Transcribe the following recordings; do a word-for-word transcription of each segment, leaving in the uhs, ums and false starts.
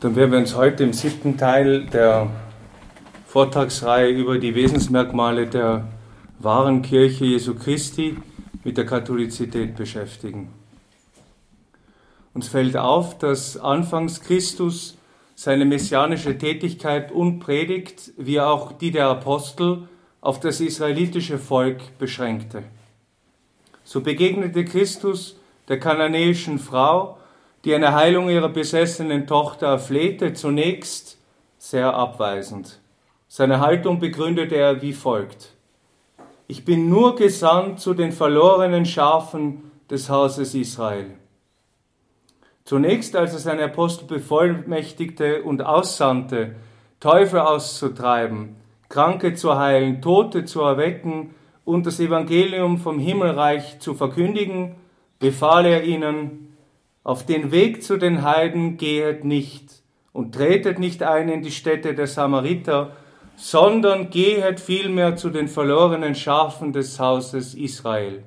Dann werden wir uns heute im siebten Teil der Vortragsreihe über die Wesensmerkmale der wahren Kirche Jesu Christi mit der Katholizität beschäftigen. Uns fällt auf, dass anfangs Christus seine messianische Tätigkeit und Predigt, wie auch die der Apostel, auf das israelitische Volk beschränkte. So begegnete Christus der kananäischen Frau, die eine Heilung ihrer besessenen Tochter erflehte, zunächst sehr abweisend. Seine Haltung begründete er wie folgt: Ich bin nur gesandt zu den verlorenen Schafen des Hauses Israel. Zunächst, als er seine Apostel bevollmächtigte und aussandte, Teufel auszutreiben, Kranke zu heilen, Tote zu erwecken und das Evangelium vom Himmelreich zu verkündigen, befahl er ihnen: Auf den Weg zu den Heiden gehet nicht und tretet nicht ein in die Städte der Samariter, sondern gehet vielmehr zu den verlorenen Schafen des Hauses Israel.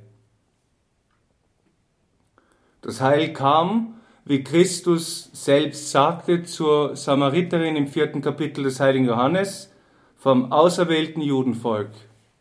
Das Heil kam, wie Christus selbst sagte, zur Samariterin im vierten Kapitel des heiligen Johannes, vom auserwählten Judenvolk.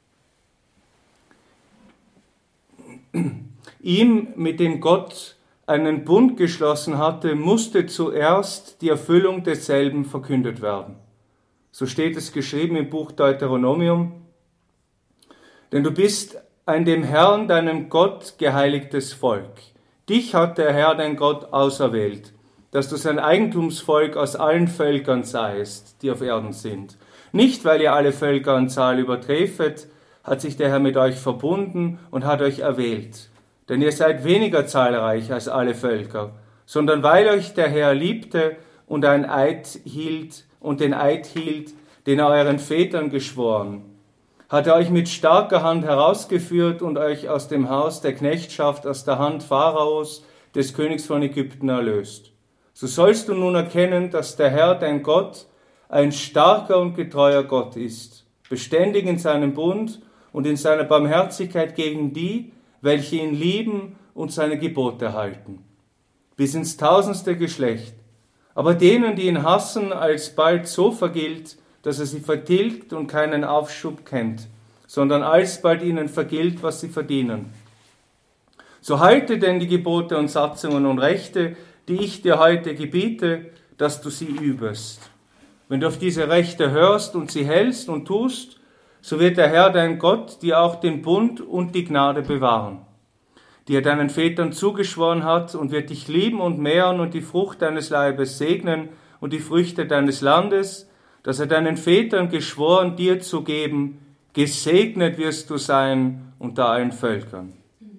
Ihm, mit dem Gott einen Bund geschlossen hatte, musste zuerst die Erfüllung desselben verkündet werden. So steht es geschrieben im Buch Deuteronomium: Denn du bist ein dem Herrn, deinem Gott, geheiligtes Volk. Dich hat der Herr, dein Gott, auserwählt, dass du sein Eigentumsvolk aus allen Völkern seist, die auf Erden sind. Nicht, weil ihr alle Völker an Zahl übertreffet, hat sich der Herr mit euch verbunden und hat euch erwählt. Denn ihr seid weniger zahlreich als alle Völker, sondern weil euch der Herr liebte und ein Eid hielt und den Eid hielt, den er euren Vätern geschworen, hat er euch mit starker Hand herausgeführt und euch aus dem Haus der Knechtschaft, aus der Hand Pharaos, des Königs von Ägypten, erlöst. So sollst du nun erkennen, dass der Herr, dein Gott, ein starker und getreuer Gott ist, beständig in seinem Bund und in seiner Barmherzigkeit gegen die, welche ihn lieben und seine Gebote halten, bis ins tausendste Geschlecht. Aber denen, die ihn hassen, alsbald so vergilt, dass er sie vertilgt und keinen Aufschub kennt, sondern alsbald ihnen vergilt, was sie verdienen. So halte denn die Gebote und Satzungen und Rechte, die ich dir heute gebiete, dass du sie übest. Wenn du auf diese Rechte hörst und sie hältst und tust, so wird der Herr, dein Gott, dir auch den Bund und die Gnade bewahren, die er deinen Vätern zugeschworen hat, und wird dich lieben und mehren und die Frucht deines Leibes segnen und die Früchte deines Landes, das er deinen Vätern geschworen, dir zu geben. Gesegnet wirst du sein unter allen Völkern.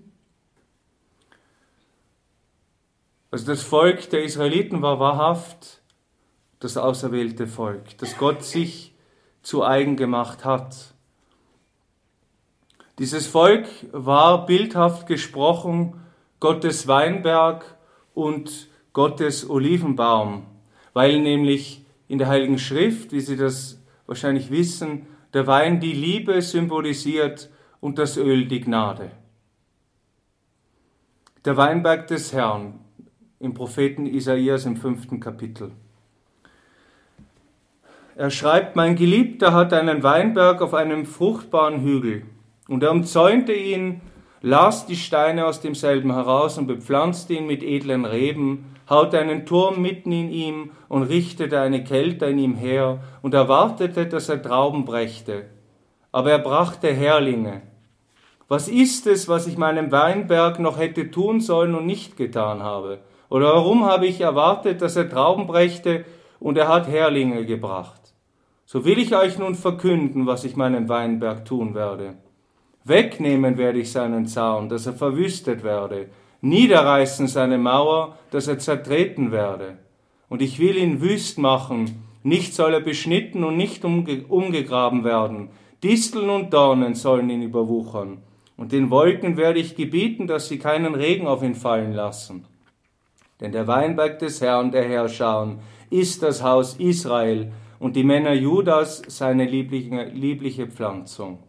Also das Volk der Israeliten war wahrhaft das auserwählte Volk, das Gott sich zu eigen gemacht hat. Dieses Volk war bildhaft gesprochen Gottes Weinberg und Gottes Olivenbaum, weil nämlich in der Heiligen Schrift, wie Sie das wahrscheinlich wissen, der Wein die Liebe symbolisiert und das Öl die Gnade. Der Weinberg des Herrn im Propheten Isaias im fünften Kapitel. Er schreibt: Mein Geliebter hat einen Weinberg auf einem fruchtbaren Hügel, und er umzäunte ihn, las die Steine aus demselben heraus und bepflanzte ihn mit edlen Reben, haute einen Turm mitten in ihm und richtete eine Kälte in ihm her und erwartete, dass er Trauben brächte. Aber er brachte Herlinge. Was ist es, was ich meinem Weinberg noch hätte tun sollen und nicht getan habe? Oder warum habe ich erwartet, dass er Trauben brächte, und er hat Herlinge gebracht? So will ich euch nun verkünden, was ich meinem Weinberg tun werde. Wegnehmen werde ich seinen Zaun, dass er verwüstet werde, niederreißen seine Mauer, dass er zertreten werde. Und ich will ihn wüst machen, nicht soll er beschnitten und nicht umge- umgegraben werden. Disteln und Dornen sollen ihn überwuchern. Und den Wolken werde ich gebieten, dass sie keinen Regen auf ihn fallen lassen. Denn der Weinberg des Herrn, der Herrscher, ist das Haus Israel, und die Männer Judas seine liebliche, liebliche Pflanzung.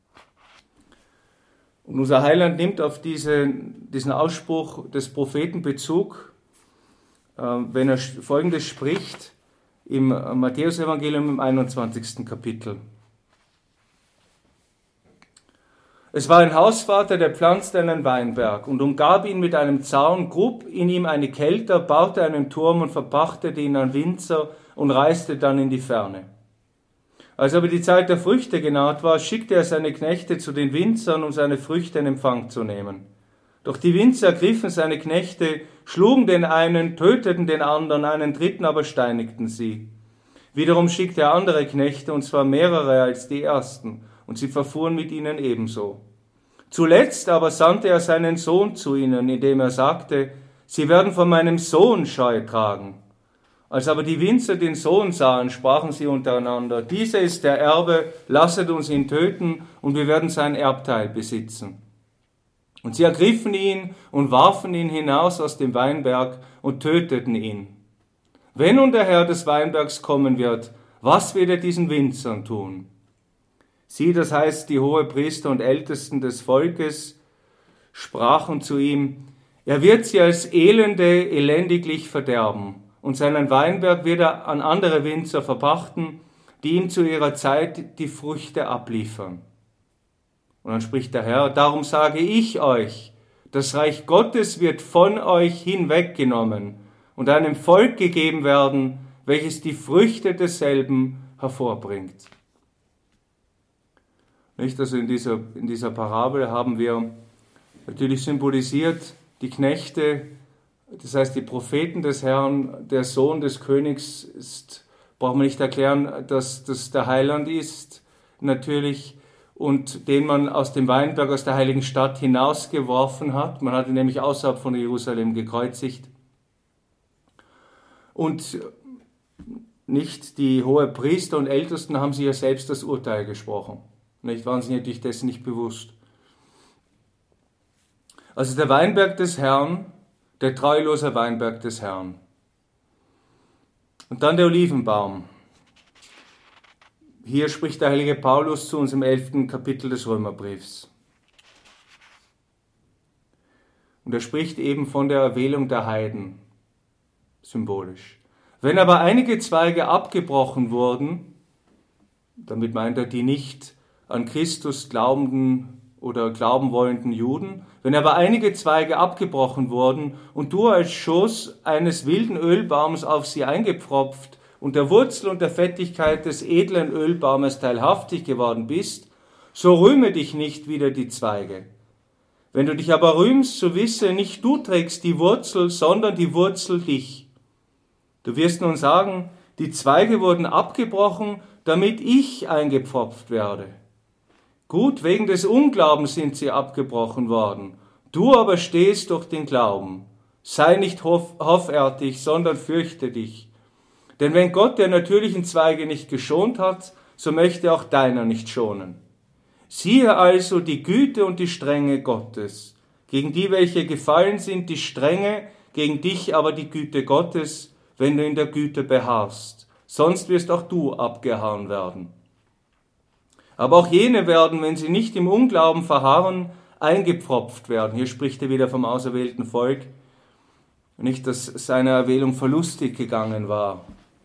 Und unser Heiland nimmt auf diese, diesen Ausspruch des Propheten Bezug, äh, wenn er Folgendes spricht: im Matthäus-Evangelium im einundzwanzigsten Kapitel. Es war ein Hausvater, der pflanzte einen Weinberg und umgab ihn mit einem Zaun, grub in ihm eine Kelter, baute einen Turm und verpachtete ihn an Winzer und reiste dann in die Ferne. Als aber die Zeit der Früchte genaht war, schickte er seine Knechte zu den Winzern, um seine Früchte in Empfang zu nehmen. Doch die Winzer ergriffen seine Knechte, schlugen den einen, töteten den anderen, einen dritten aber steinigten sie. Wiederum schickte er andere Knechte, und zwar mehrere als die ersten, und sie verfuhren mit ihnen ebenso. Zuletzt aber sandte er seinen Sohn zu ihnen, indem er sagte, sie werden von meinem Sohn Scheu tragen. Als aber die Winzer den Sohn sahen, sprachen sie untereinander, dieser ist der Erbe, lasset uns ihn töten, und wir werden sein Erbteil besitzen. Und sie ergriffen ihn und warfen ihn hinaus aus dem Weinberg und töteten ihn. Wenn nun der Herr des Weinbergs kommen wird, was wird er diesen Winzern tun? Sie, das heißt die Hohepriester und Ältesten des Volkes, sprachen zu ihm, er wird sie als Elende elendiglich verderben, und seinen Weinberg wird er an andere Winzer verpachten, die ihm zu ihrer Zeit die Früchte abliefern. Und dann spricht der Herr, darum sage ich euch, das Reich Gottes wird von euch hinweggenommen und einem Volk gegeben werden, welches die Früchte desselben hervorbringt. Nicht? Also in dieser, in dieser Parabel haben wir natürlich symbolisiert die Knechte, das heißt die Propheten des Herrn, der Sohn des Königs ist, braucht man nicht erklären, dass das der Heiland ist, natürlich, und den man aus dem Weinberg, aus der heiligen Stadt hinausgeworfen hat. Man hat ihn nämlich außerhalb von Jerusalem gekreuzigt. Und nicht die Hohepriester und Ältesten haben sich ja selbst das Urteil gesprochen. Nicht, waren sie natürlich dessen nicht bewusst. Also der Weinberg des Herrn, der treulose Weinberg des Herrn. Und dann der Olivenbaum. Hier spricht der heilige Paulus zu uns im elften Kapitel des Römerbriefs. Und er spricht eben von der Erwählung der Heiden, symbolisch. Wenn aber einige Zweige abgebrochen wurden, damit meint er die nicht an Christus glaubenden oder glauben wollenden Juden, wenn aber einige Zweige abgebrochen wurden und du als Schoß eines wilden Ölbaums auf sie eingepfropft und der Wurzel und der Fettigkeit des edlen Ölbaumes teilhaftig geworden bist, so rühme dich nicht wider die Zweige. Wenn du dich aber rühmst, so wisse, nicht du trägst die Wurzel, sondern die Wurzel dich. Du wirst nun sagen, die Zweige wurden abgebrochen, damit ich eingepfropft werde. Gut, wegen des Unglaubens sind sie abgebrochen worden. Du aber stehst durch den Glauben. Sei nicht hoff- hoffärtig, sondern fürchte dich. Denn wenn Gott der natürlichen Zweige nicht geschont hat, so möchte auch deiner nicht schonen. Siehe also die Güte und die Strenge Gottes, gegen die, welche gefallen sind, die Strenge, gegen dich aber die Güte Gottes, wenn du in der Güte beharrst. Sonst wirst auch du abgehauen werden. Aber auch jene werden, wenn sie nicht im Unglauben verharren, eingepfropft werden. Hier spricht er wieder vom auserwählten Volk. Nicht, dass seine Erwählung verlustig gegangen war,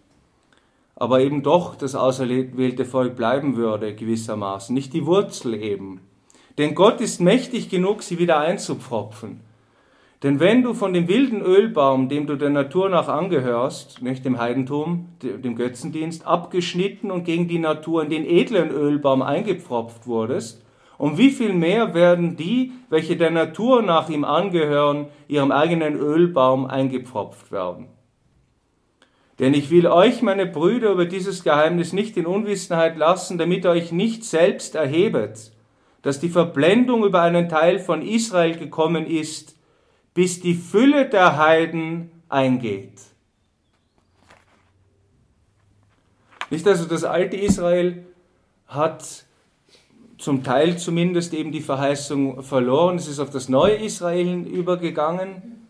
aber eben doch das auserwählte Volk bleiben würde gewissermaßen, nicht die Wurzel eben. Denn Gott ist mächtig genug, sie wieder einzupfropfen. Denn wenn du von dem wilden Ölbaum, dem du der Natur nach angehörst, nicht dem Heidentum, dem Götzendienst, abgeschnitten und gegen die Natur in den edlen Ölbaum eingepfropft wurdest, um wie viel mehr werden die, welche der Natur nach ihm angehören, ihrem eigenen Ölbaum eingepfropft werden. Denn ich will euch, meine Brüder, über dieses Geheimnis nicht in Unwissenheit lassen, damit ihr euch nicht selbst erhebet, dass die Verblendung über einen Teil von Israel gekommen ist, bis die Fülle der Heiden eingeht. Nicht also das alte Israel hat zum Teil zumindest eben die Verheißung verloren, es ist auf das neue Israel übergegangen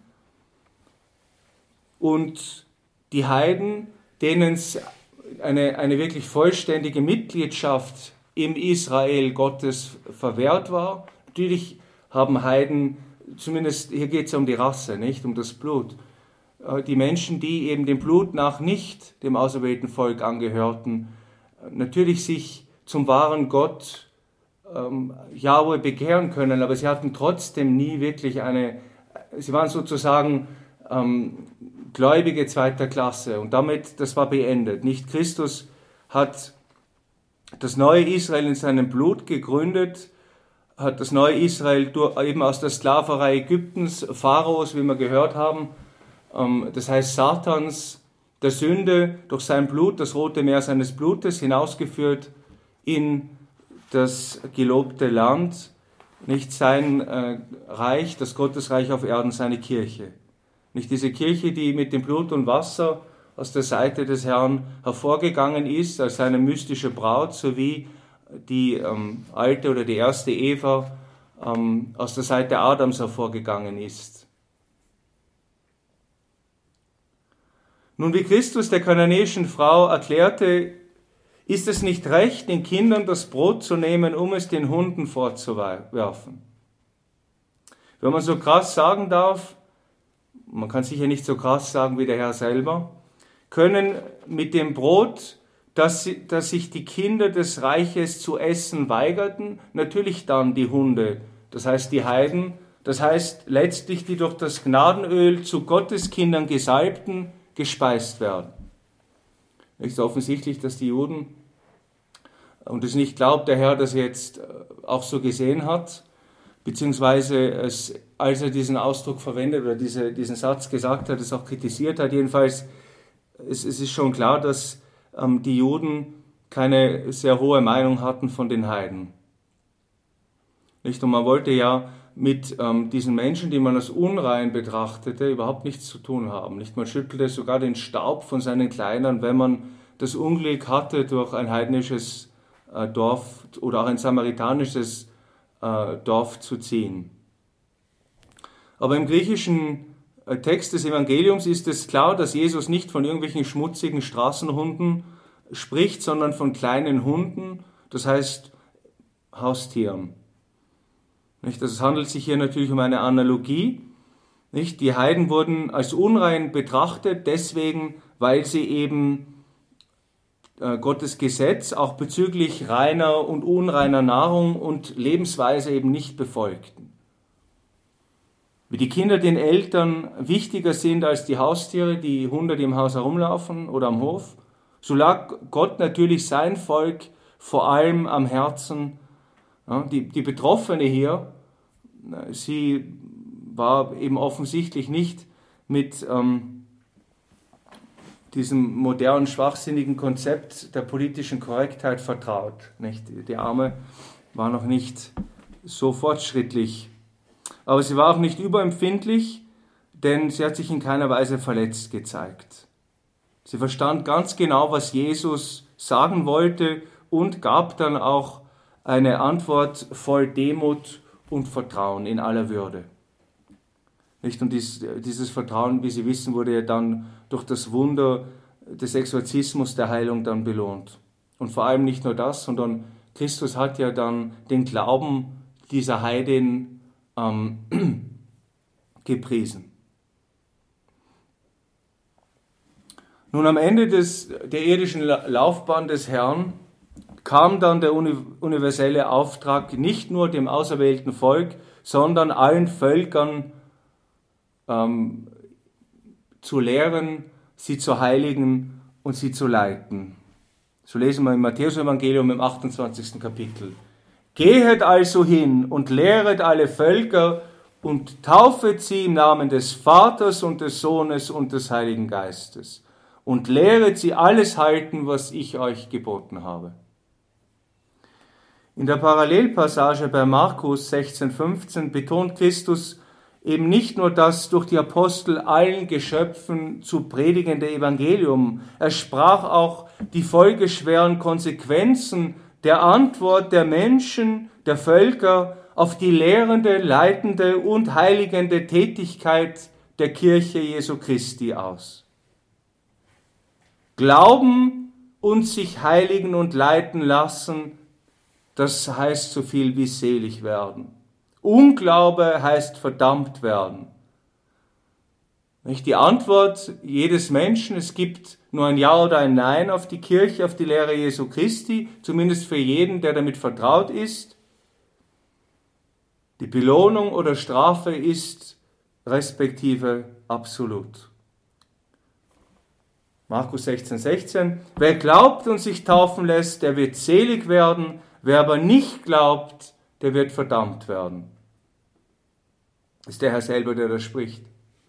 und die Heiden, denen es eine, eine wirklich vollständige Mitgliedschaft im Israel Gottes verwehrt war. Natürlich haben Heiden, zumindest hier geht es ja um die Rasse, nicht um das Blut, die Menschen, die eben dem Blut nach nicht dem auserwählten Volk angehörten, natürlich sich zum wahren Gott ähm, Jahwe bekehren können, aber sie hatten trotzdem nie wirklich eine, sie waren sozusagen ähm, Gläubige zweiter Klasse und damit, das war beendet. Nicht Christus hat das neue Israel in seinem Blut gegründet, hat das neue Israel durch, eben aus der Sklaverei Ägyptens, Pharaos, wie wir gehört haben, ähm, das heißt Satans, der Sünde, durch sein Blut, das rote Meer seines Blutes, hinausgeführt in das gelobte Land, nicht sein äh, Reich, das Gottesreich auf Erden, seine Kirche. Nicht diese Kirche, die mit dem Blut und Wasser aus der Seite des Herrn hervorgegangen ist, als seine mystische Braut, sowie die ähm, alte oder die erste Eva ähm, aus der Seite Adams hervorgegangen ist. Nun, wie Christus der kananäischen Frau erklärte, ist es nicht recht, den Kindern das Brot zu nehmen, um es den Hunden vorzuwerfen. Wenn man so krass sagen darf, man kann sicher nicht so krass sagen wie der Herr selber, können mit dem Brot, das, das sich die Kinder des Reiches zu essen weigerten, natürlich dann die Hunde, das heißt die Heiden, das heißt letztlich die durch das Gnadenöl zu Gotteskindern Gesalbten, gespeist werden. Es ist offensichtlich, dass die Juden, und es nicht glaubt der Herr, dass er jetzt auch so gesehen hat, beziehungsweise es, als er diesen Ausdruck verwendet oder diese, diesen Satz gesagt hat, es auch kritisiert hat. Jedenfalls, es, es ist schon klar, dass ähm, die Juden keine sehr hohe Meinung hatten von den Heiden. Nicht? Und man wollte ja mit ähm, diesen Menschen, die man als unrein betrachtete, überhaupt nichts zu tun haben. Nicht? Man schüttelte sogar den Staub von seinen Kleidern, wenn man das Unglück hatte, durch ein heidnisches äh, Dorf oder auch ein samaritanisches äh, Dorf zu ziehen. Aber im griechischen äh, Text des Evangeliums ist es klar, dass Jesus nicht von irgendwelchen schmutzigen Straßenhunden spricht, sondern von kleinen Hunden, das heißt Haustieren. Nicht? Also es handelt sich hier natürlich um eine Analogie. Nicht? Die Heiden wurden als unrein betrachtet, deswegen, weil sie eben äh, Gottes Gesetz auch bezüglich reiner und unreiner Nahrung und Lebensweise eben nicht befolgten. Wie die Kinder den Eltern wichtiger sind als die Haustiere, die Hunde, die im Haus herumlaufen oder am Hof, so lag Gott natürlich sein Volk vor allem am Herzen. Ja, die, die Betroffene hier, sie war eben offensichtlich nicht mit ähm, diesem modernen, schwachsinnigen Konzept der politischen Korrektheit vertraut. Nicht? Die Arme war noch nicht so fortschrittlich. Aber sie war auch nicht überempfindlich, denn sie hat sich in keiner Weise verletzt gezeigt. Sie verstand ganz genau, was Jesus sagen wollte und gab dann auch eine Antwort voll Demut und Vertrauen in aller Würde. Nicht? Und dies, dieses Vertrauen, wie Sie wissen, wurde ja dann durch das Wunder des Exorzismus der Heilung dann belohnt. Und vor allem nicht nur das, sondern Christus hat ja dann den Glauben dieser Heidin ähm, gepriesen. Nun, am Ende des, der irdischen Laufbahn des Herrn kam dann der universelle Auftrag, nicht nur dem auserwählten Volk, sondern allen Völkern ähm, zu lehren, sie zu heiligen und sie zu leiten. So lesen wir im Matthäus-Evangelium im achtundzwanzigsten Kapitel. Gehet also hin und lehret alle Völker und taufet sie im Namen des Vaters und des Sohnes und des Heiligen Geistes und lehret sie alles halten, was ich euch geboten habe. In der Parallelpassage bei Markus sechzehn fünfzehn betont Christus eben nicht nur das durch die Apostel allen Geschöpfen zu predigende Evangelium, er sprach auch die folgeschweren Konsequenzen der Antwort der Menschen, der Völker auf die lehrende, leitende und heiligende Tätigkeit der Kirche Jesu Christi aus. Glauben und sich heiligen und leiten lassen, das heißt so viel wie selig werden. Unglaube heißt verdammt werden. Nicht die Antwort jedes Menschen, es gibt nur ein Ja oder ein Nein auf die Kirche, auf die Lehre Jesu Christi, zumindest für jeden, der damit vertraut ist. Die Belohnung oder Strafe ist respektive absolut. Markus sechzehn, sechzehn. Wer glaubt und sich taufen lässt, der wird selig werden. Wer aber nicht glaubt, der wird verdammt werden. Das ist der Herr selber, der da spricht.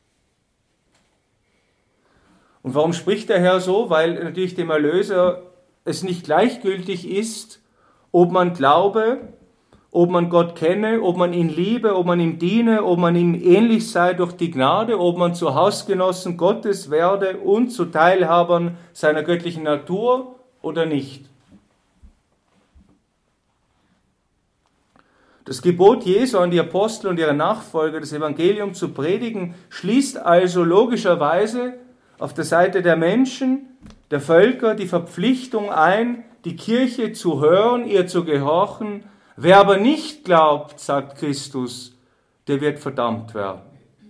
Und warum spricht der Herr so? Weil natürlich dem Erlöser es nicht gleichgültig ist, ob man glaube, ob man Gott kenne, ob man ihn liebe, ob man ihm diene, ob man ihm ähnlich sei durch die Gnade, ob man zu Hausgenossen Gottes werde und zu Teilhabern seiner göttlichen Natur oder nicht. Das Gebot Jesu an die Apostel und ihre Nachfolger, das Evangelium zu predigen, schließt also logischerweise auf der Seite der Menschen, der Völker, die Verpflichtung ein, die Kirche zu hören, ihr zu gehorchen. Wer aber nicht glaubt, sagt Christus, der wird verdammt werden.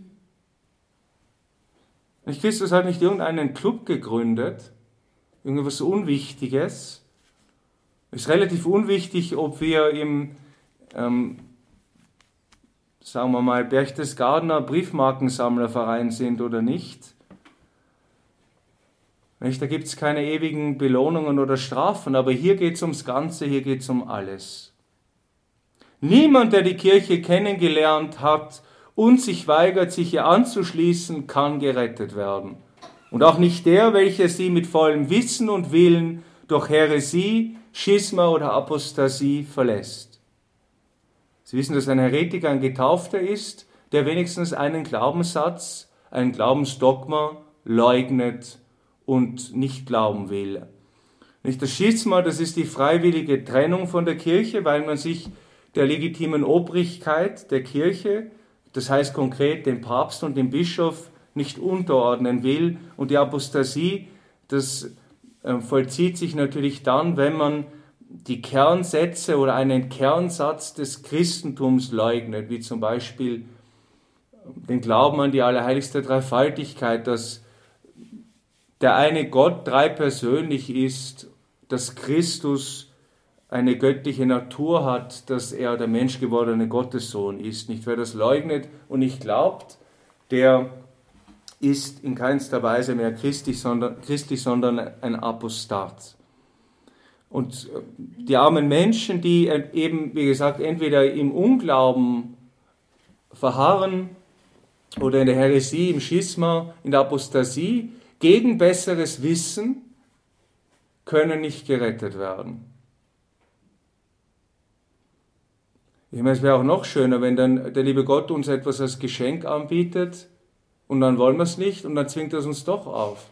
Christus hat nicht irgendeinen Club gegründet, irgendwas Unwichtiges. Es ist relativ unwichtig, ob wir im, ähm, sagen wir mal, Berchtesgadener Briefmarkensammlerverein sind oder nicht. Da gibt es keine ewigen Belohnungen oder Strafen, aber hier geht es ums Ganze, hier geht es um alles. Niemand, der die Kirche kennengelernt hat und sich weigert, sich ihr anzuschließen, kann gerettet werden. Und auch nicht der, welcher sie mit vollem Wissen und Willen durch Häresie, Schisma oder Apostasie verlässt. Sie wissen, dass ein Heretiker ein Getaufter ist, der wenigstens einen Glaubenssatz, ein Glaubensdogma leugnet und nicht glauben will. Nicht das Schisma, das ist die freiwillige Trennung von der Kirche, weil man sich der legitimen Obrigkeit der Kirche, das heißt konkret dem Papst und dem Bischof, nicht unterordnen will. Und die Apostasie, das äh, vollzieht sich natürlich dann, wenn man die Kernsätze oder einen Kernsatz des Christentums leugnet, wie zum Beispiel den Glauben an die allerheiligste Dreifaltigkeit, dass der eine Gott dreipersönlich ist, dass Christus eine göttliche Natur hat, dass er der menschgewordene Gottessohn ist. Nicht wer das leugnet und nicht glaubt, der ist in keinster Weise mehr christlich, sondern, christlich, sondern ein Apostat. Und die armen Menschen, die eben, wie gesagt, entweder im Unglauben verharren oder in der Häresie, im Schisma, in der Apostasie, gegen besseres Wissen, können nicht gerettet werden. Ich meine, es wäre auch noch schöner, wenn dann der liebe Gott uns etwas als Geschenk anbietet und dann wollen wir es nicht und dann zwingt er es uns doch auf.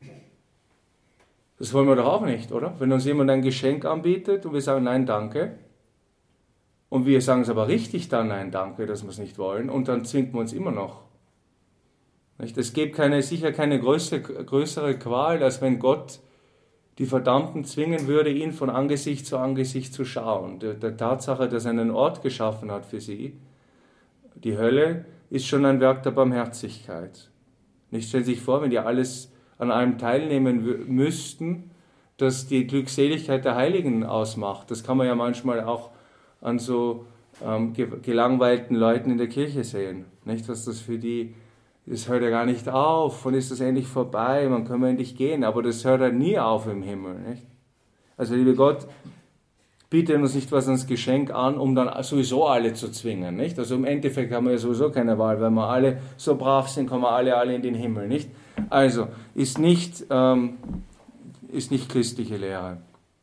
Das wollen wir doch auch nicht, oder? Wenn uns jemand ein Geschenk anbietet und wir sagen nein, danke und wir sagen es aber richtig dann nein, danke, dass wir es nicht wollen und dann zwingt man uns immer noch. Es gibt keine, sicher keine größere, größere Qual, als wenn Gott die Verdammten zwingen würde, ihn von Angesicht zu Angesicht zu schauen. Der, der Tatsache, dass er einen Ort geschaffen hat für sie, die Hölle, ist schon ein Werk der Barmherzigkeit. Nicht, stellen Sie sich vor, wenn die alles an allem teilnehmen w- müssten, dass die Glückseligkeit der Heiligen ausmacht. Das kann man ja manchmal auch an so ähm, ge- gelangweilten Leuten in der Kirche sehen. Nicht, was das für die Das hört ja gar nicht auf, und ist das endlich vorbei, man kann endlich gehen, aber das hört ja nie auf im Himmel. Nicht? Also, liebe Gott, biete uns nicht was als Geschenk an, um dann sowieso alle zu zwingen. Nicht? Also im Endeffekt haben wir ja sowieso keine Wahl, weil wir alle so brav sind, kommen wir alle, alle in den Himmel. Nicht? Also, ist nicht, ähm, ist nicht christliche Lehre.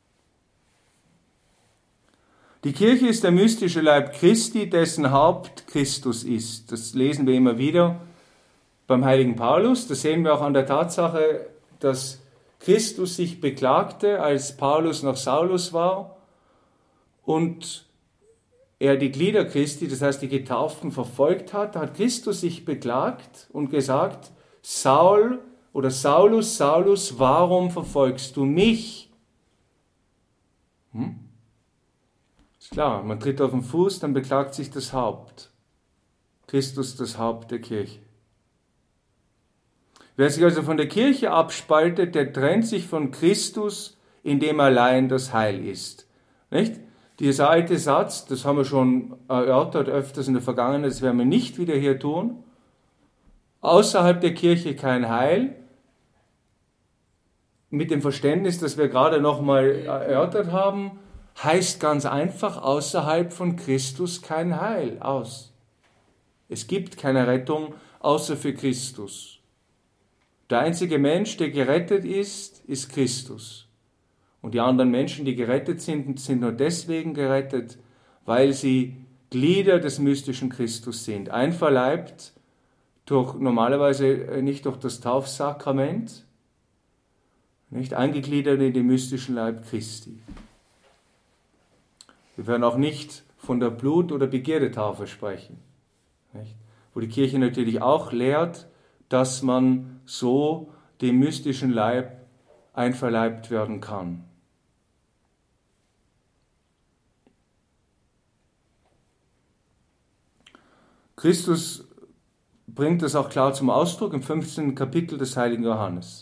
Die Kirche ist der mystische Leib Christi, dessen Haupt Christus ist. Das lesen wir immer wieder beim heiligen Paulus. Das sehen wir auch an der Tatsache, dass Christus sich beklagte, als Paulus noch Saulus war und er die Glieder Christi, das heißt die Getauften, verfolgt hat. Da hat Christus sich beklagt und gesagt, Saul oder Saulus, Saulus, warum verfolgst du mich? Hm? Ist klar, man tritt auf den Fuß, dann beklagt sich das Haupt. Christus das Haupt der Kirche. Wer sich also von der Kirche abspaltet, der trennt sich von Christus, in dem allein das Heil ist. Nicht? Dieser alte Satz, das haben wir schon erörtert öfters in der Vergangenheit, das werden wir nicht wieder hier tun. Außerhalb der Kirche kein Heil. Mit dem Verständnis, das wir gerade nochmal erörtert haben, heißt ganz einfach, außerhalb von Christus kein Heil aus. Es gibt keine Rettung außer für Christus. Der einzige Mensch, der gerettet ist, ist Christus. Und die anderen Menschen, die gerettet sind, sind nur deswegen gerettet, weil sie Glieder des mystischen Christus sind. Einverleibt durch, normalerweise nicht durch das Taufsakrament, nicht eingegliedert in den mystischen Leib Christi. Wir werden auch nicht von der Blut- oder Begierdetaufe sprechen, nicht? Wo die Kirche natürlich auch lehrt, dass man so dem mystischen Leib einverleibt werden kann. Christus bringt das auch klar zum Ausdruck im fünfzehnten Kapitel des heiligen Johannes.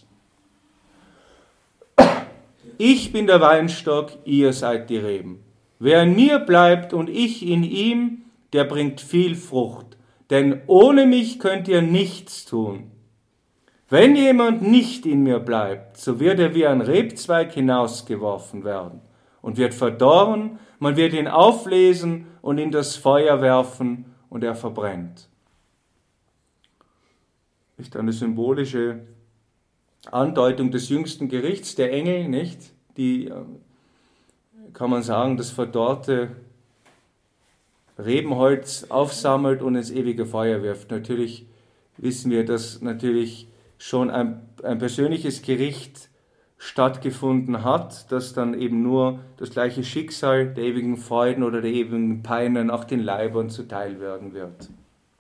Ich bin der Weinstock, ihr seid die Reben. Wer in mir bleibt und ich in ihm, der bringt viel Frucht. Denn ohne mich könnt ihr nichts tun. Wenn jemand nicht in mir bleibt, so wird er wie ein Rebzweig hinausgeworfen werden und wird verdorren, man wird ihn auflesen und in das Feuer werfen und er verbrennt. Nicht eine symbolische Andeutung des jüngsten Gerichts der Engel, nicht? Die, kann man sagen, das verdorrte Rebenholz aufsammelt und ins ewige Feuer wirft. Natürlich wissen wir, dass natürlich schon ein, ein persönliches Gericht stattgefunden hat, das dann eben nur das gleiche Schicksal der ewigen Freuden oder der ewigen Peinen auch den Leibern zuteil werden wird.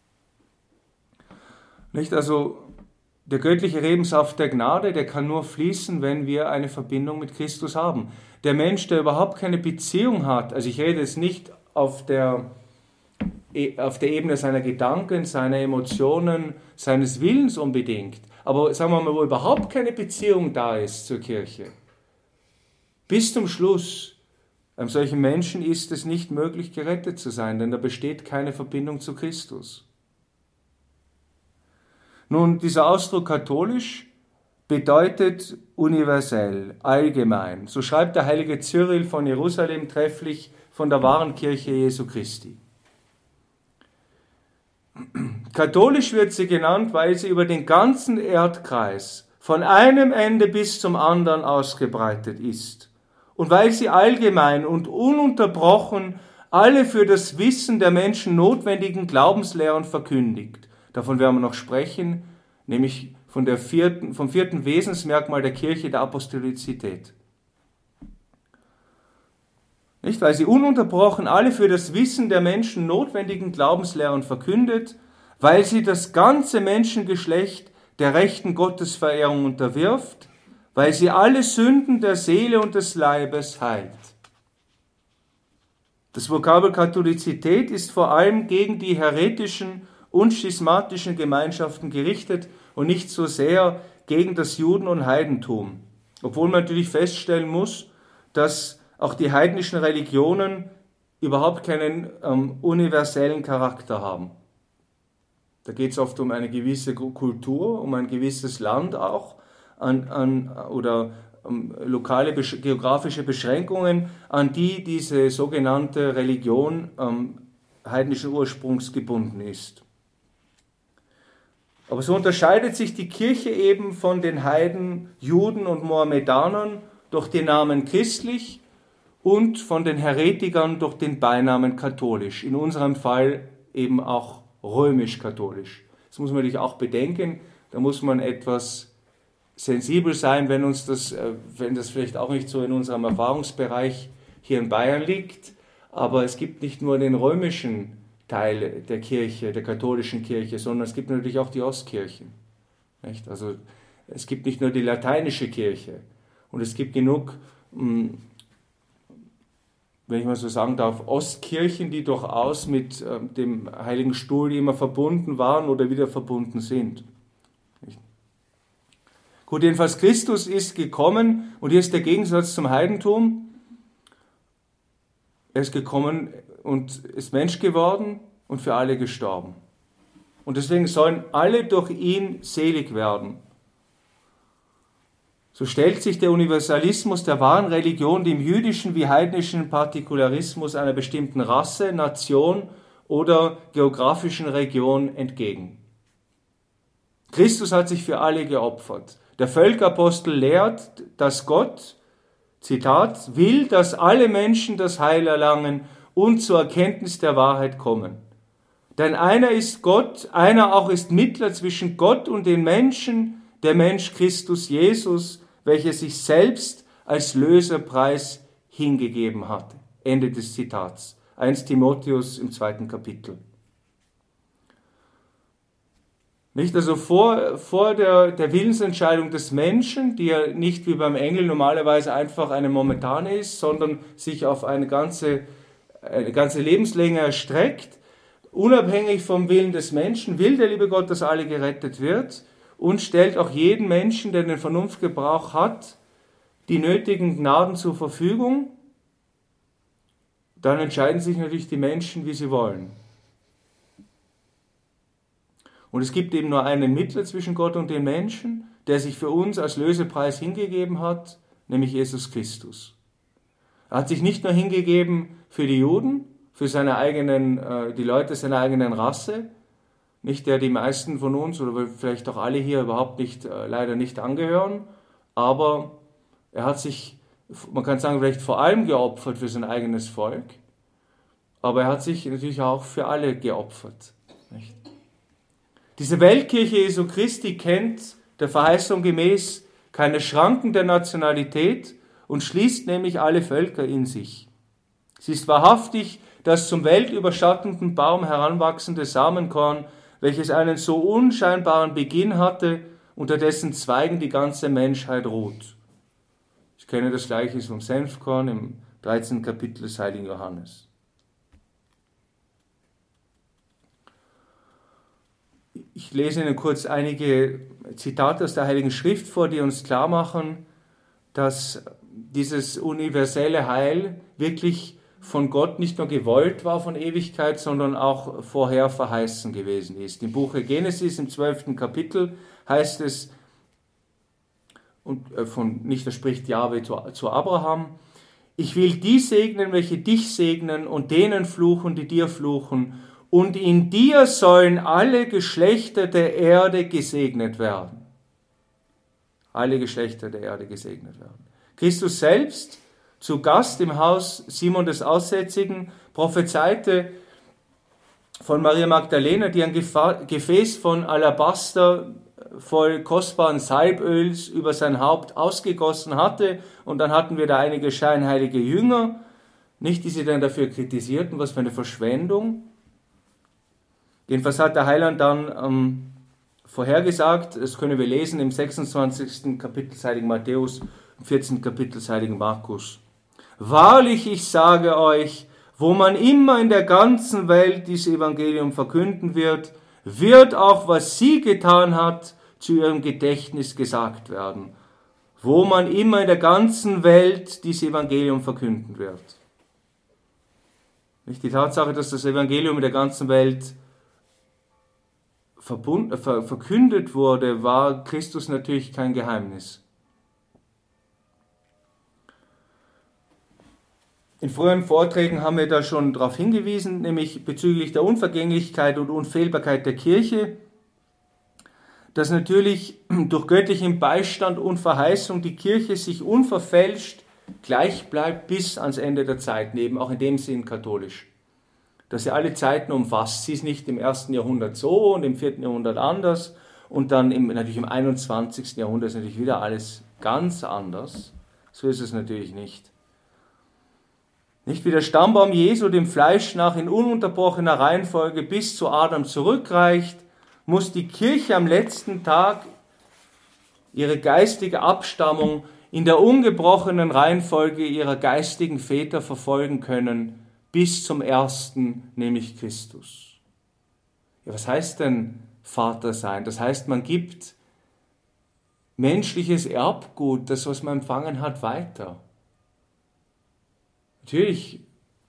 Nicht? Also der göttliche Rebensaft der Gnade, der kann nur fließen, wenn wir eine Verbindung mit Christus haben. Der Mensch, der überhaupt keine Beziehung hat, also ich rede jetzt nicht auf der, auf der Ebene seiner Gedanken, seiner Emotionen, seines Willens unbedingt, aber sagen wir mal, wo überhaupt keine Beziehung da ist zur Kirche, bis zum Schluss, einem solchen Menschen ist es nicht möglich, gerettet zu sein, denn da besteht keine Verbindung zu Christus. Nun, dieser Ausdruck katholisch bedeutet universell, allgemein. So schreibt der heilige Cyril von Jerusalem trefflich von der wahren Kirche Jesu Christi. Katholisch wird sie genannt, weil sie über den ganzen Erdkreis von einem Ende bis zum anderen ausgebreitet ist und weil sie allgemein und ununterbrochen alle für das Wissen der Menschen notwendigen Glaubenslehren verkündigt. Davon werden wir noch sprechen, nämlich von der vierten, vom vierten Wesensmerkmal der Kirche, der Apostolizität. Nicht? Weil sie ununterbrochen alle für das Wissen der Menschen notwendigen Glaubenslehren verkündet, weil sie das ganze Menschengeschlecht der rechten Gottesverehrung unterwirft, weil sie alle Sünden der Seele und des Leibes heilt. Das Vokabel Katholizität ist vor allem gegen die häretischen und schismatischen Gemeinschaften gerichtet und nicht so sehr gegen das Juden- und Heidentum. Obwohl man natürlich feststellen muss, dass auch die heidnischen Religionen überhaupt keinen ähm, universellen Charakter haben. Da geht es oft um eine gewisse Kultur, um ein gewisses Land auch an, an, oder um lokale besch- geografische Beschränkungen, an die diese sogenannte Religion ähm, heidnischen Ursprungs gebunden ist. Aber so unterscheidet sich die Kirche eben von den Heiden, Juden und Mohammedanern durch den Namen christlich und von den Häretikern durch den Beinamen katholisch. In unserem Fall eben auch römisch-katholisch. Das muss man natürlich auch bedenken. Da muss man etwas sensibel sein, wenn uns das, wenn das vielleicht auch nicht so in unserem Erfahrungsbereich hier in Bayern liegt. Aber es gibt nicht nur den römischen Teil der Kirche, der katholischen Kirche, sondern es gibt natürlich auch die Ostkirchen. Nicht? Also es gibt nicht nur die lateinische Kirche und es gibt genug, wenn ich mal so sagen darf, Ostkirchen, die durchaus mit dem Heiligen Stuhl immer verbunden waren oder wieder verbunden sind. Nicht? Gut, jedenfalls Christus ist gekommen und hier ist der Gegensatz zum Heidentum. Er ist gekommen und ist Mensch geworden und für alle gestorben. Und deswegen sollen alle durch ihn selig werden. So stellt sich der Universalismus der wahren Religion dem jüdischen wie heidnischen Partikularismus einer bestimmten Rasse, Nation oder geografischen Region entgegen. Christus hat sich für alle geopfert. Der Völkerapostel lehrt, dass Gott, Zitat, will, dass alle Menschen das Heil erlangen und zur Erkenntnis der Wahrheit kommen. Denn einer ist Gott, einer auch ist Mittler zwischen Gott und den Menschen, der Mensch Christus Jesus, welcher sich selbst als Lösepreis hingegeben hat. Ende des Zitats. erster Timotheus im zweiten Kapitel. Nicht, also vor, vor der, der Willensentscheidung des Menschen, die ja nicht wie beim Engel normalerweise einfach eine momentane ist, sondern sich auf eine ganze, eine ganze Lebenslänge erstreckt, unabhängig vom Willen des Menschen, will der liebe Gott, dass alle gerettet wird und stellt auch jeden Menschen, der den Vernunftgebrauch hat, die nötigen Gnaden zur Verfügung. Dann entscheiden sich natürlich die Menschen, wie sie wollen. Und es gibt eben nur einen Mittler zwischen Gott und den Menschen, der sich für uns als Lösepreis hingegeben hat, nämlich Jesus Christus. Er hat sich nicht nur hingegeben für die Juden, für seine eigenen, äh, die Leute seiner eigenen Rasse, nicht der die meisten von uns oder vielleicht auch alle hier überhaupt nicht, äh, leider nicht angehören, aber er hat sich, man kann sagen, vielleicht vor allem geopfert für sein eigenes Volk, aber er hat sich natürlich auch für alle geopfert. Nicht? Diese Weltkirche Jesu Christi kennt der Verheißung gemäß keine Schranken der Nationalität und schließt nämlich alle Völker in sich. Sie ist wahrhaftig das zum weltüberschattenden Baum heranwachsende Samenkorn, welches einen so unscheinbaren Beginn hatte, unter dessen Zweigen die ganze Menschheit ruht. Ich kenne das Gleiche vom Senfkorn im dreizehnten Kapitel des heiligen Johannes. Ich lese Ihnen kurz einige Zitate aus der Heiligen Schrift vor, die uns klar machen, dass dieses universelle Heil wirklich von Gott nicht nur gewollt war von Ewigkeit, sondern auch vorher verheißen gewesen ist. Im Buche Genesis im zwölften Kapitel heißt es, und von, nicht, da spricht Jahwe zu, zu Abraham, ich will die segnen, welche dich segnen und denen fluchen, die dir fluchen, und in dir sollen alle Geschlechter der Erde gesegnet werden. Alle Geschlechter der Erde gesegnet werden. Christus selbst, zu Gast im Haus Simon des Aussätzigen, prophezeite von Maria Magdalena, die ein Gefäß von Alabaster voll kostbaren Salböls über sein Haupt ausgegossen hatte. Und dann hatten wir da einige scheinheilige Jünger, nicht, die sie dann dafür kritisierten, was für eine Verschwendung. Jedenfalls hat der Heiland dann ähm, vorhergesagt, das können wir lesen im sechsundzwanzigsten Kapitel des heiligen Matthäus, im vierzehnten Kapitel des heiligen Markus. Wahrlich, ich sage euch, wo man immer in der ganzen Welt dieses Evangelium verkünden wird, wird auch, was sie getan hat, zu ihrem Gedächtnis gesagt werden. Wo man immer in der ganzen Welt dieses Evangelium verkünden wird. Nicht die Tatsache, dass das Evangelium in der ganzen Welt verbund, ver, verkündet wurde, war Christus natürlich kein Geheimnis. In früheren Vorträgen haben wir da schon darauf hingewiesen, nämlich bezüglich der Unvergänglichkeit und Unfehlbarkeit der Kirche, dass natürlich durch göttlichen Beistand und Verheißung die Kirche sich unverfälscht gleich bleibt bis ans Ende der Zeiten, eben auch in dem Sinn katholisch. Dass sie alle Zeiten umfasst. Sie ist nicht im ersten Jahrhundert so und im vierten Jahrhundert anders und dann im, natürlich im einundzwanzigsten Jahrhundert ist natürlich wieder alles ganz anders. So ist es natürlich nicht. Nicht wie der Stammbaum Jesu dem Fleisch nach in ununterbrochener Reihenfolge bis zu Adam zurückreicht, muss die Kirche am letzten Tag ihre geistige Abstammung in der ungebrochenen Reihenfolge ihrer geistigen Väter verfolgen können, bis zum ersten, nämlich Christus. Ja, was heißt denn Vater sein? Das heißt, man gibt menschliches Erbgut, das, was man empfangen hat, weiter. Natürlich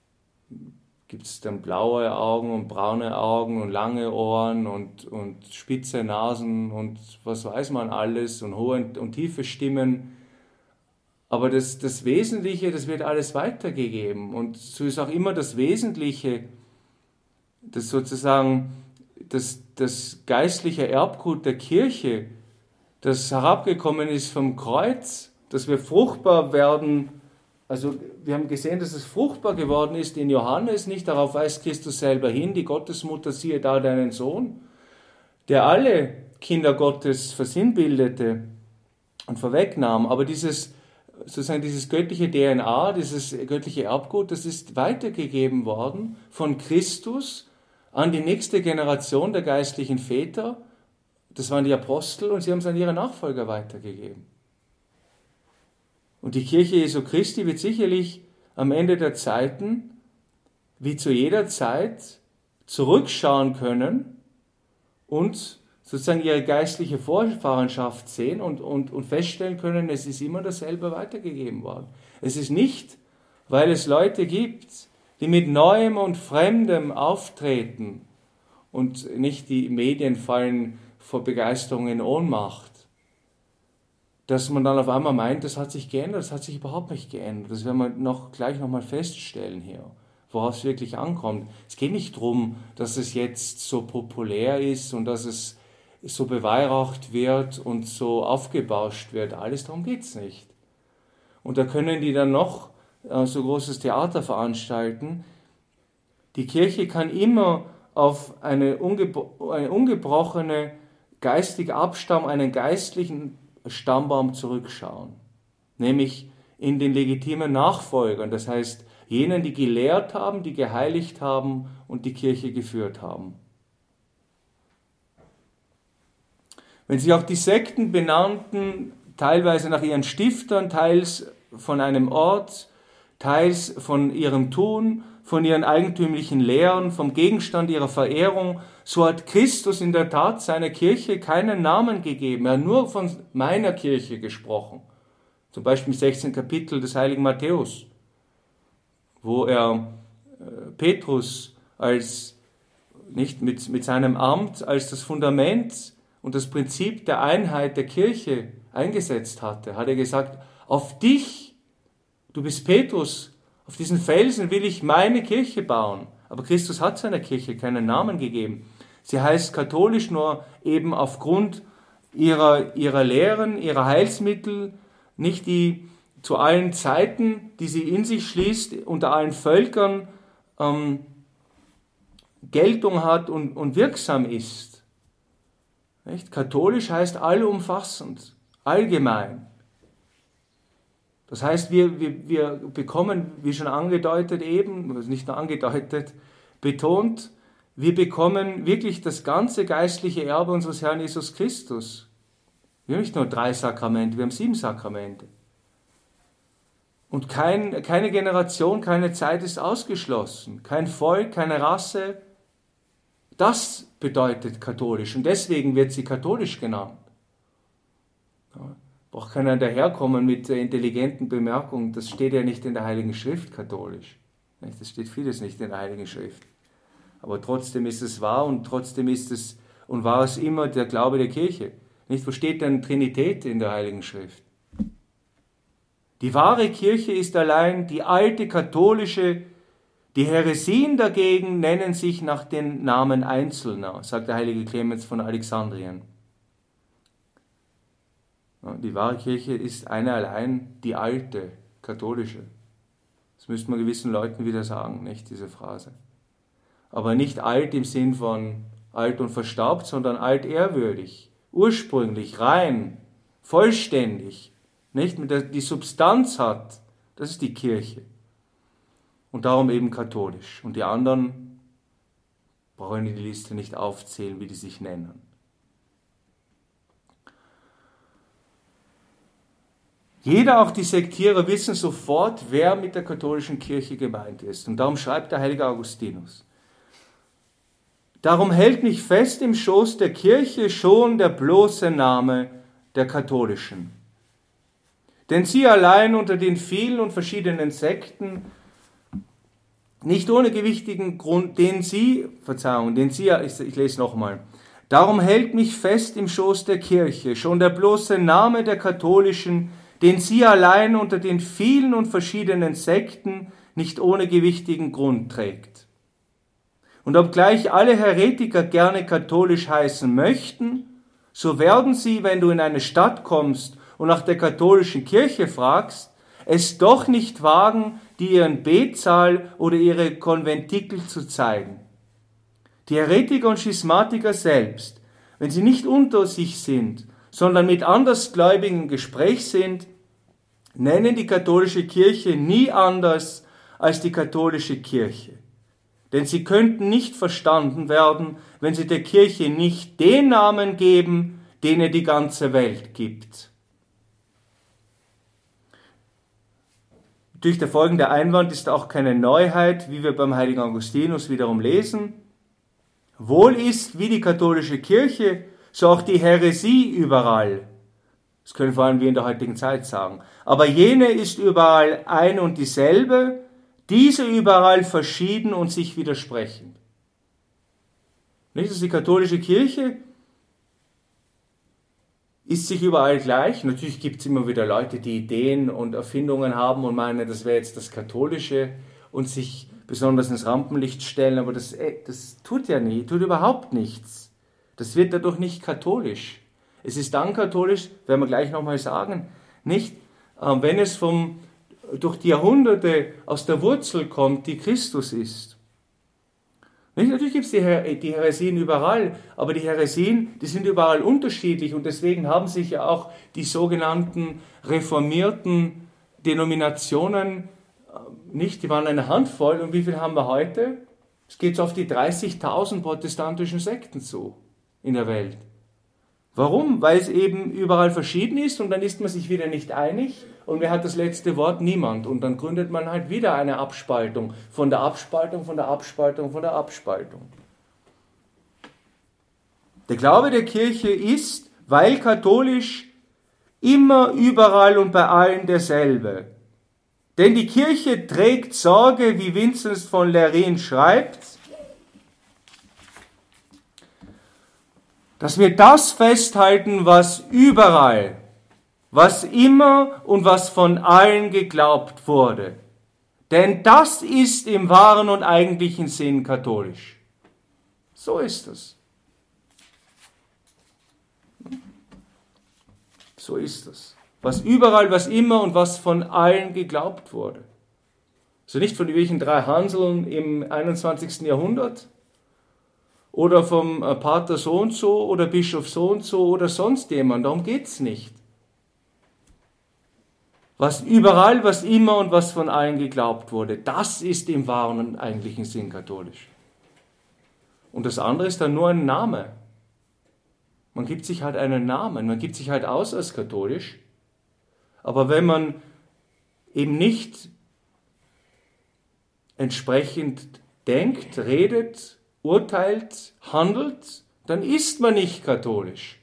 gibt es dann blaue Augen und braune Augen und lange Ohren und, und spitze Nasen und was weiß man alles und hohe und tiefe Stimmen. Aber das, das Wesentliche, das wird alles weitergegeben. Und so ist auch immer das Wesentliche, das sozusagen das, das geistliche Erbgut der Kirche, das herabgekommen ist vom Kreuz, dass wir fruchtbar werden. Also wir haben gesehen, dass es fruchtbar geworden ist in Johannes, nicht? Darauf weist Christus selber hin, die Gottesmutter, siehe da deinen Sohn, der alle Kinder Gottes versinnbildete und vorwegnahm. Aber dieses, sozusagen dieses göttliche D N A, dieses göttliche Erbgut, das ist weitergegeben worden von Christus an die nächste Generation der geistlichen Väter. Das waren die Apostel und sie haben es an ihre Nachfolger weitergegeben. Und die Kirche Jesu Christi wird sicherlich am Ende der Zeiten, wie zu jeder Zeit, zurückschauen können und sozusagen ihre geistliche Vorfahrenschaft sehen und, und, und feststellen können, es ist immer dasselbe weitergegeben worden. Es ist nicht, weil es Leute gibt, die mit Neuem und Fremdem auftreten und nicht die Medien fallen vor Begeisterung in Ohnmacht, dass man dann auf einmal meint, das hat sich geändert, das hat sich überhaupt nicht geändert. Das werden wir noch, gleich nochmal feststellen hier, worauf es wirklich ankommt. Es geht nicht darum, dass es jetzt so populär ist und dass es so beweihräucht wird und so aufgebauscht wird. Alles darum geht es nicht. Und da können die dann noch äh, so großes Theater veranstalten. Die Kirche kann immer auf eine, ungebro- eine ungebrochene geistige Abstammung, einen geistlichen Stammbaum zurückschauen, nämlich in den legitimen Nachfolgern, das heißt jenen, die gelehrt haben, die geheiligt haben und die Kirche geführt haben. Wenn sich auch die Sekten benannten, teilweise nach ihren Stiftern, teils von einem Ort, teils von ihrem Tun, von ihren eigentümlichen Lehren, vom Gegenstand ihrer Verehrung, so hat Christus in der Tat seiner Kirche keinen Namen gegeben. Er hat nur von meiner Kirche gesprochen. Zum Beispiel im sechzehnten Kapitel des heiligen Matthäus, wo er äh, Petrus als, nicht mit, mit seinem Amt als das Fundament und das Prinzip der Einheit der Kirche eingesetzt hatte, hat er gesagt, auf dich, du bist Petrus, auf diesen Felsen will ich meine Kirche bauen. Aber Christus hat seiner Kirche keinen Namen gegeben. Sie heißt katholisch nur eben aufgrund ihrer, ihrer Lehren, ihrer Heilsmittel, nicht die zu allen Zeiten, die sie in sich schließt, unter allen Völkern ähm, Geltung hat und, und wirksam ist. Nicht? Katholisch heißt allumfassend, allgemein. Das heißt, wir, wir, wir bekommen, wie schon angedeutet eben, also nicht nur angedeutet, betont, wir bekommen wirklich das ganze geistliche Erbe unseres Herrn Jesus Christus. Wir haben nicht nur drei Sakramente, wir haben sieben Sakramente. Und kein, keine Generation, keine Zeit ist ausgeschlossen, kein Volk, keine Rasse. Das bedeutet katholisch und deswegen wird sie katholisch genannt. Ja. Braucht keiner daherkommen mit der intelligenten Bemerkung, das steht ja nicht in der Heiligen Schrift katholisch. Das steht vieles nicht in der Heiligen Schrift. Aber trotzdem ist es wahr und trotzdem ist es und war es immer der Glaube der Kirche. Nicht, wo steht denn Trinität in der Heiligen Schrift? Die wahre Kirche ist allein die alte katholische, die Häresien dagegen nennen sich nach den Namen Einzelner, sagt der heilige Clemens von Alexandrien. Die wahre Kirche ist eine allein, die alte, katholische. Das müsste man gewissen Leuten wieder sagen, nicht diese Phrase. Aber nicht alt im Sinn von alt und verstaubt, sondern altehrwürdig, ursprünglich, rein, vollständig, nicht mit der die Substanz hat. Das ist die Kirche. Und darum eben katholisch. Und die anderen brauchen die Liste nicht aufzählen, wie die sich nennen. Jeder, auch die Sektierer, wissen sofort, wer mit der katholischen Kirche gemeint ist. Und darum schreibt der heilige Augustinus: Darum hält mich fest im Schoß der Kirche schon der bloße Name der katholischen. Denn sie allein unter den vielen und verschiedenen Sekten, nicht ohne gewichtigen Grund, den sie, Verzeihung, den sie, ich, ich lese nochmal, darum hält mich fest im Schoß der Kirche, schon der bloße Name der katholischen, den sie allein unter den vielen und verschiedenen Sekten nicht ohne gewichtigen Grund trägt. Und obgleich alle Heretiker gerne katholisch heißen möchten, so werden sie, wenn du in eine Stadt kommst und nach der katholischen Kirche fragst, es doch nicht wagen, dir ihren Betsaal oder ihre Konventikel zu zeigen. Die Heretiker und Schismatiker selbst, wenn sie nicht unter sich sind, sondern mit Andersgläubigen im Gespräch sind, nennen die katholische Kirche nie anders als die katholische Kirche. Denn sie könnten nicht verstanden werden, wenn sie der Kirche nicht den Namen geben, den ihr die ganze Welt gibt. Durch der folgende Einwand ist auch keine Neuheit, wie wir beim heiligen Augustinus wiederum lesen. Wohl ist, wie die katholische Kirche, so auch die Häresie überall. Das können vor allem wir in der heutigen Zeit sagen. Aber jene ist überall ein und dieselbe, diese überall verschieden und sich widersprechend. Nicht, dass die katholische Kirche ist sich überall gleich. Natürlich gibt es immer wieder Leute, die Ideen und Erfindungen haben und meinen, das wäre jetzt das Katholische und sich besonders ins Rampenlicht stellen, aber das, das tut ja nie, tut überhaupt nichts. Das wird dadurch nicht katholisch. Es ist dann katholisch, werden wir gleich nochmal sagen, nicht, wenn es vom, durch die Jahrhunderte aus der Wurzel kommt, die Christus ist. Nicht? Natürlich gibt es die, Her- die Häresien überall, aber die Häresien, die sind überall unterschiedlich und deswegen haben sich ja auch die sogenannten reformierten Denominationen nicht, die waren eine Handvoll und wie viel haben wir heute? Es geht so auf die dreißigtausend protestantischen Sekten zu in der Welt. Warum? Weil es eben überall verschieden ist und dann ist man sich wieder nicht einig und wer hat das letzte Wort? Niemand. Und dann gründet man halt wieder eine Abspaltung von der Abspaltung, von der Abspaltung, von der Abspaltung. Der Glaube der Kirche ist, weil katholisch, immer, überall und bei allen derselbe. Denn die Kirche trägt Sorge, wie Vinzenz von Lerien schreibt, dass wir das festhalten, was überall, was immer und was von allen geglaubt wurde. Denn das ist im wahren und eigentlichen Sinn katholisch. So ist es. So ist es. Was überall, was immer und was von allen geglaubt wurde. Also nicht von irgendwelchen drei Hanseln im einundzwanzigsten Jahrhundert, oder vom Pater so und so oder Bischof so und so oder sonst jemand. Darum geht es nicht. Was überall, was immer und was von allen geglaubt wurde, das ist im wahren und eigentlichen Sinn katholisch. Und das andere ist dann nur ein Name. Man gibt sich halt einen Namen, man gibt sich halt aus als katholisch. Aber wenn man eben nicht entsprechend denkt, redet, urteilt, handelt, dann ist man nicht katholisch.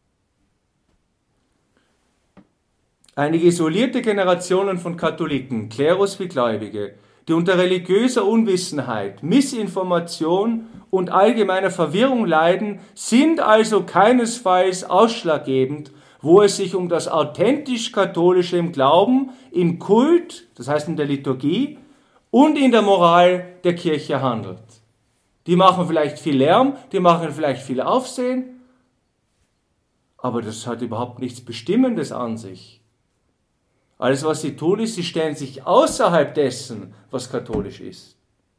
Einige isolierte Generationen von Katholiken, Klerus wie Gläubige, die unter religiöser Unwissenheit, Missinformation und allgemeiner Verwirrung leiden, sind also keinesfalls ausschlaggebend, wo es sich um das authentisch Katholische im Glauben, im Kult, das heißt in der Liturgie und in der Moral der Kirche handelt. Die machen vielleicht viel Lärm, die machen vielleicht viel Aufsehen, aber das hat überhaupt nichts Bestimmendes an sich. Alles, was sie tun, ist, sie stellen sich außerhalb dessen, was katholisch ist.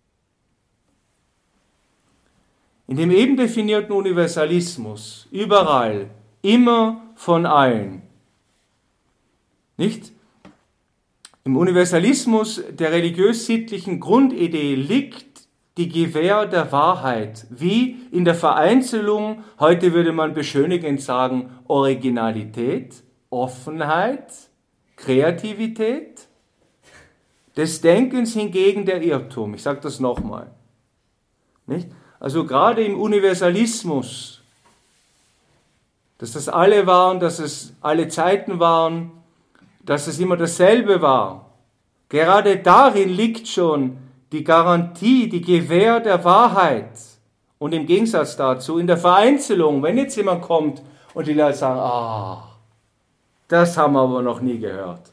In dem eben definierten Universalismus, überall, immer von allen, nicht? Im Universalismus der religiös-sittlichen Grundidee liegt die Gewähr der Wahrheit, wie in der Vereinzelung, heute würde man beschönigend sagen, Originalität, Offenheit, Kreativität, des Denkens hingegen der Irrtum. Ich sage das nochmal. Nicht? Also gerade im Universalismus dass das alle waren, dass es alle Zeiten waren, dass es immer dasselbe war. Gerade darin liegt schon die Garantie, die Gewähr der Wahrheit. Und im Gegensatz dazu, in der Vereinzelung, wenn jetzt jemand kommt und die Leute sagen, ah, das haben wir aber noch nie gehört,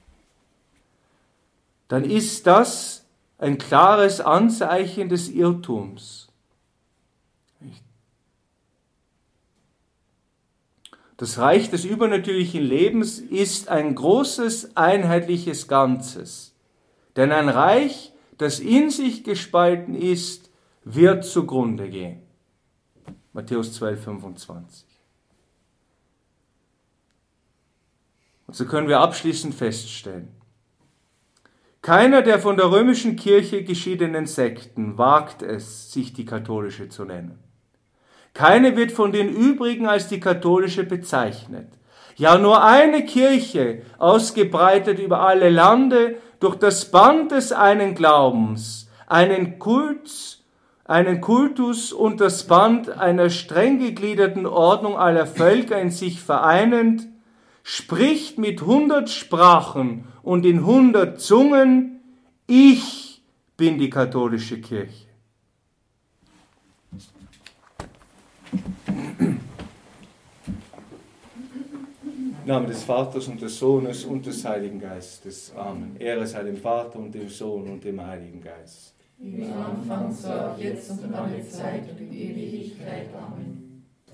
dann ist das ein klares Anzeichen des Irrtums. Das Reich des übernatürlichen Lebens ist ein großes, einheitliches Ganzes. Denn ein Reich, das in sich gespalten ist, wird zugrunde gehen. Matthäus zwölf, fünfundzwanzig. Und so können wir abschließend feststellen, keiner der von der römischen Kirche geschiedenen Sekten wagt es, sich die katholische zu nennen. Keine wird von den übrigen als die katholische bezeichnet. Ja, nur eine Kirche, ausgebreitet über alle Lande, durch das Band des einen Glaubens, einen Kult, einen Kultus und das Band einer streng gegliederten Ordnung aller Völker in sich vereinend, spricht mit hundert Sprachen und in hundert Zungen, ich bin die katholische Kirche. Im Namen des Vaters und des Sohnes und des Heiligen Geistes. Amen. Ehre sei dem Vater und dem Sohn und dem Heiligen Geist. Wie am Anfang, so auch jetzt und in alle Zeit und in Ewigkeit. Amen.